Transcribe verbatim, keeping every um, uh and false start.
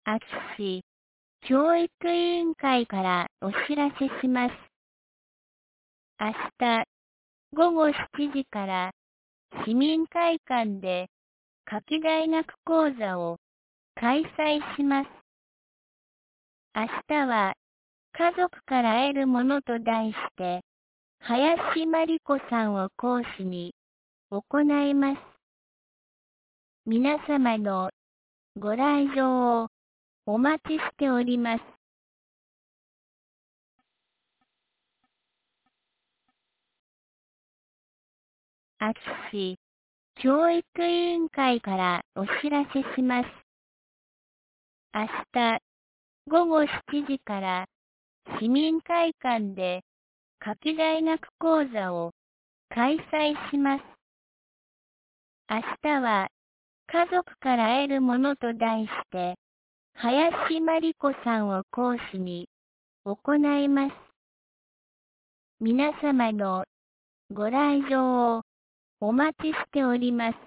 秋市教育委員会からお知らせします。明日午後しちじから市民会館で夏季大学講座を開催します。明日は家族から得るものと題して、林真理子さんを講師に行います。皆様のご来場をお待ちしております。秋市教育委員会からお知らせします。明日午後しちじから市民会館で夏季大学講座を開催します。明日は家族から得るものと題して、林真理子さんを講師に行います。皆様のご来場をお待ちしております。